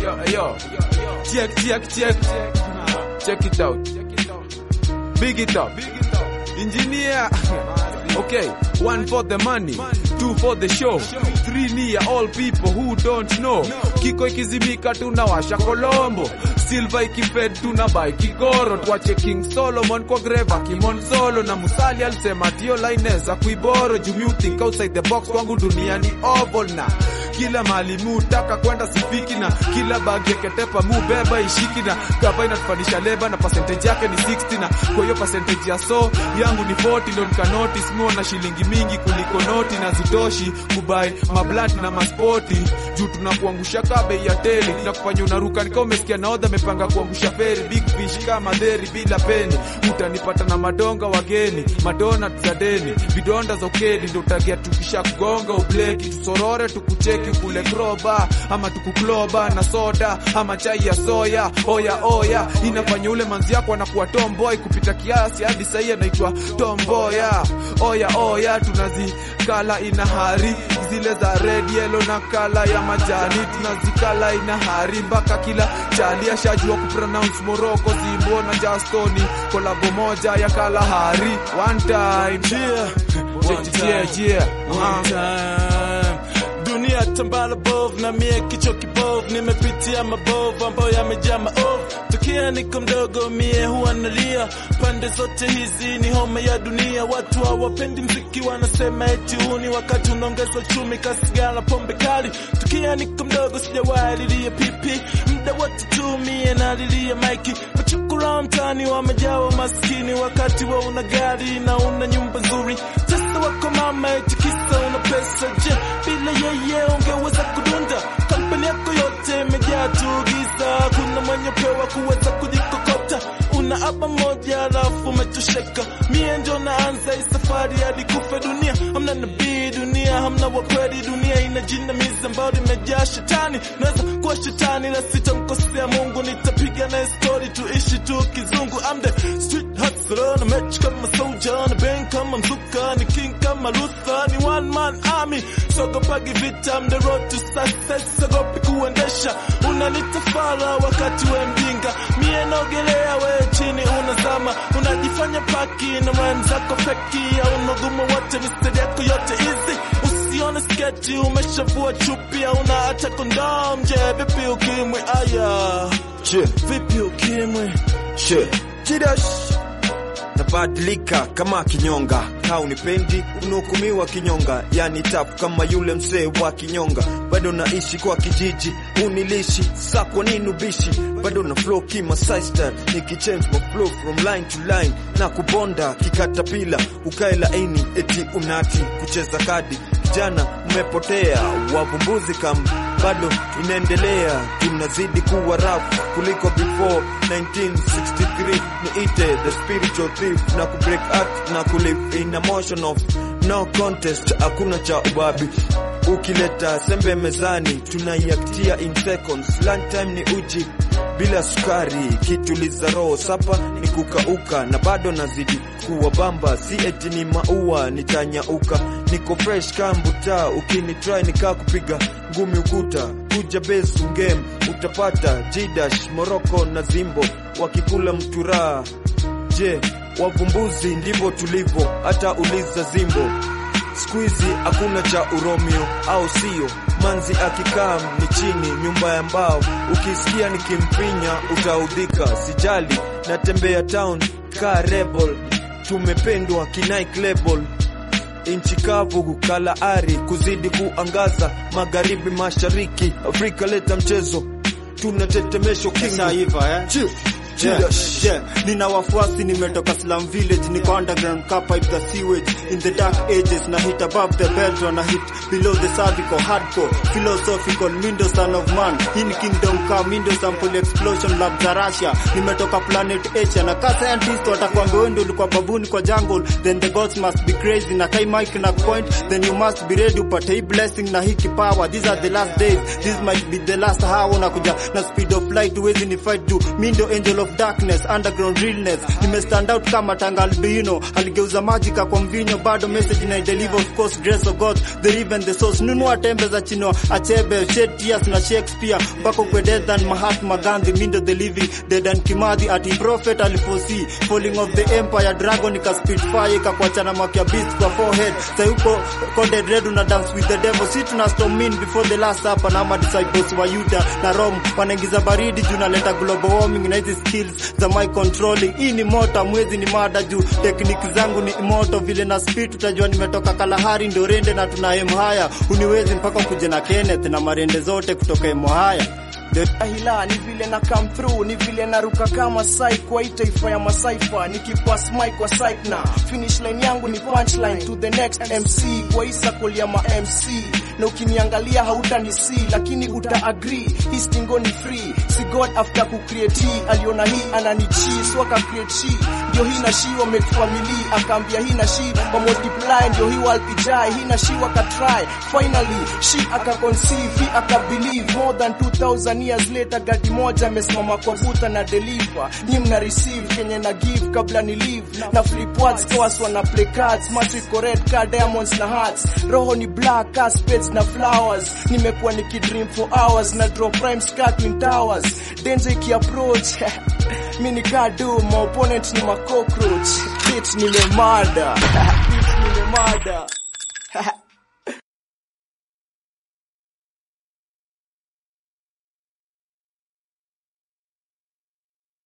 yo. Check it out. Big it up. Engineer. Okay, 1 for the money, 2 for the show, 3 near all people who don't know. Kiko ikizimika tunawasha Colombo, Silva ikifed tunabai Kigoro. Tuache King Solomon kwa greva Kimon Solo, na Musali alisema tio laineza kuiboro. You think outside the box, wangu dunia ni oval na kila mali mutaka kwenda sifiki, na kila bag yake tepa mubeba ishiki, na kava inatufanisha leba na percentage yake ni 60, na kwa hiyo percentage ya so yangu ni 40. Ndio nika notice mo na shilingi mingi kuliko noti, na zitoshi kubai mablat na maspoti. Juu tunakuangusha kabe ya teli, tunakufanya unaruka nikao umesikia naodha mepanga kuangusha feri. Big fish kama dheri bila peni, utanipata na madonga wageni, madona za deni, vidonda za ukedi. Ndio utagia tukisha kugonga ubleki, tusorore tukucheki kule kroba, ama tukukloba na soda, ama chai ya soya. Oya, inafanya ule manzi yako anakuwa tomboy kupita kiasi, hadi sahi anaitwa tomboya. Oya, tunazikala ina hari, zile za red, yellow na kala ya majani. Tunazikala ina hari, mpaka kila chali ashajua kupronounce Morocco, Zimbo na Justoni. Kolabo moja ya kala hari. One time. One time. Dunia tambala bov na mie kicho kibov, nimepitia mabov ambayo yamejaa maovu. Tukia niko mdogo mie huwa nalia, pande zote hizi ni homa ya dunia. Watu hawapendi mziki wanasema eti huni, wakati unaongeza uchumi kasigala pombe kali. Tukia niko mdogo sijawahi lilia pipi, muda wote tu mie nalilia maiki. Machukura mtani wamejawa maskini, wakati wa una gari na una nyumba nzuri. Sasa wako mama eti kisa una pesa, je bila yeye ungeweza kudunda? Kampani yako yote imejaa tu giza, kuna mwenye pewa kuweza kujikokota. Una aba moja alafu umetosheka, mie ndio naanza hii safari hadi kufa dunia. Hamna nabii dunia, hamna wakweli dunia, ina jinamizi ambao imejaa shetani. Naweza kuwa shetani la sitamkosea Mungu, nitapiga na story tuishi tu kizungu. I'm the street hustler, na match kama soldier, na bang kama mzuka, ni king kama Luther, ni one man army. Sogopagi vita, I'm the road to success, sogopi kuendesha. Unanitafala wakati we mjinga, mie naogelea we chini unazama. Unajifanya paki na rhyme zako feki, au unagumu wote mistari yako yote easy. Usione sketi umeshavua chupi, au unaacha kondom. Je, vipi ukimwi? Aya, vipi ukimwi? Chidash nabadilika kama kinyonga, haunipendi unahukumiwa kinyonga. Yani tafu kama yule msee wa kinyonga, bado naishi kwa kijiji unilishi. Sasa kwa nini ubishi? Bado na flow kima sister, nikichange my flow from line to line, na kubonda kikatapila ukae laini eti unati kucheza kadi. Kijana umepotea, wavumbuzi kam bado inaendelea. Tunazidi kuwa rap kuliko before 1963. Niite the spiritual thief, na kubreak act na kulive in a motion of no contest. Hakuna cha ubabi, ukileta sembe mezani tunaiaktia in seconds. Lunch time ni uji bila sukari, kituliza roho. Sapa ni kukauka na bado nazidi kuwa bamba, si eti ni maua nitanyauka. Niko fresh kambuta, ukinitry nika kupiga ngumi ukuta. Kuja base game utapata Jidash, Morocco na Zimbo wakikula mtura. Je, wavumbuzi ndivyo tulivyo? Hata uliza Zimbo. Squeezy hakuna cha uromeo au sio? Manzi akikaa ni chini nyumba ya mbao, ukisikia nikimpinya utaudhika. Sijali natembea town ka rebel, tumependwa kinai label. Inchi kavu kukala ari, kuzidi kuangaza magharibi mashariki. Afrika leta mchezo, tunatetemesho kinga hiva nina wafuasi, nimetoka slum village, niko underground car pipe the sewage. In the dark ages na hit above the belt, na hit below the cervical. Hardcore philosophical window son of man, in kingdom come window sample explosion lab za Russia. Nimetoka planet Asia, na ka scientist watakwambia wewe ndio ulikuwa babuni kwa jungle. Then the gods must be crazy, na kai mic na point, then you must be ready upate hii blessing na hiki power. These are the last days, this might be the last hour. Na kuja na speed of light, uwezi ni fight to mindo angel of of darkness, underground realness. Nime stand out kama tanga albino, aligeuza magika kwa mvinyo, bado message na deliver, of course grace of God, the even the source. Nunua tembe za chino, achebe, shed tears na Shakespeare, bako kwe dead than Mahatma Gandhi, mindo the living, dead and Kimathi, ati prophet aliforesee, falling of the empire, dragon ika spit fire, ika kuachana makia beast kwa forehead, sayuko coded red una dance with the devil, si tuna storm in before the last supper, na ma disciples wa Yuda na Rome, wanaingiza baridi juu na leta global warming, na hizi skills za my controlling, hii ni moto, mwezi ni mada juu, technique zangu ni imoto, vile na speed utajua nimetoka Kalahari ndo rende na tuna haya, uniwezi mpaka kuje na Kenneth na marende zote kutoka haya. Hila ni vile na come through, ni vile na ruka kama sai kwa itaifa ya masaifa, nikipass mic kwa site na finish line yangu ni punchline to the next MC, kwa isa kulia ma MC, na ukiniangalia hautani see, lakini uta agree, hii stingo ni free, si God after ku create hii, aliona hii ananichi, so aka create she, ndio hii na she wa make family, akaambia hii na she wa multiply, ndio hii walpijai, hii na she waka try, finally she aka conceive, he aka believe, more than 2000 years later gadi moja amesimama kwa buta na deliver, nyi mna receive kenye na give kabla ni leave, na flip words kwa wana play cards, matrix correct card diamonds na hearts, roho ni black as spades na flowers, nimekuwa nikidream for hours, na drop prime scar twin towers, danger ki approach mini kadu, my opponent ni ma cockroach, bitch nimemada bitch nimemada